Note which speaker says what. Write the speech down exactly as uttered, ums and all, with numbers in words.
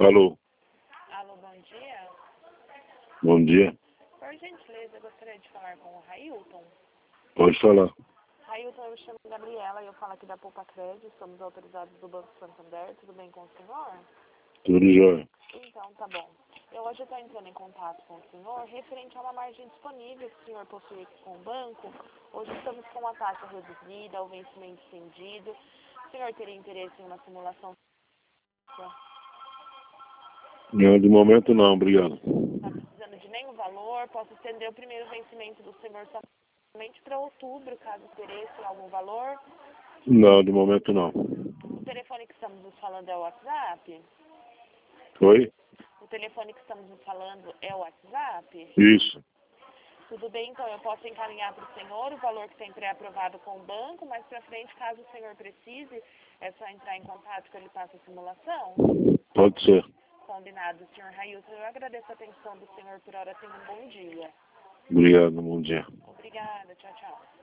Speaker 1: Alô,
Speaker 2: Alô, bom dia.
Speaker 1: bom dia.
Speaker 2: Por gentileza, eu gostaria de falar com o Railton.
Speaker 1: Pode falar.
Speaker 2: Railton, eu me chamo Gabriela e eu falo aqui da Poupa Crédito, somos autorizados do Banco Santander. Tudo bem com o senhor?
Speaker 1: Tudo jóia.
Speaker 2: Então, tá bom. Eu hoje estou entrando em contato com o senhor referente a uma margem disponível que o senhor possui aqui com o banco. Hoje estamos com uma taxa reduzida, o vencimento estendido. O senhor teria interesse em uma simulação?
Speaker 1: Não, de momento não, obrigado.
Speaker 2: Está precisando de nenhum valor? Posso estender o primeiro vencimento do senhor somente para outubro, caso interesse em algum valor?
Speaker 1: Não, de momento não.
Speaker 2: O telefone que estamos nos falando é o WhatsApp?
Speaker 1: Oi?
Speaker 2: O telefone que estamos nos falando é o WhatsApp?
Speaker 1: Isso.
Speaker 2: Tudo bem, então eu posso encaminhar para o senhor o valor que tem pré-aprovado com o banco, mais para frente, caso o senhor precise, é só entrar em contato que ele passa a simulação?
Speaker 1: Pode ser.
Speaker 2: Combinado, senhor Railton. Eu agradeço a atenção do senhor por hora. Tenha um bom dia.
Speaker 1: Obrigado, bom dia.
Speaker 2: Obrigada. Tchau, tchau.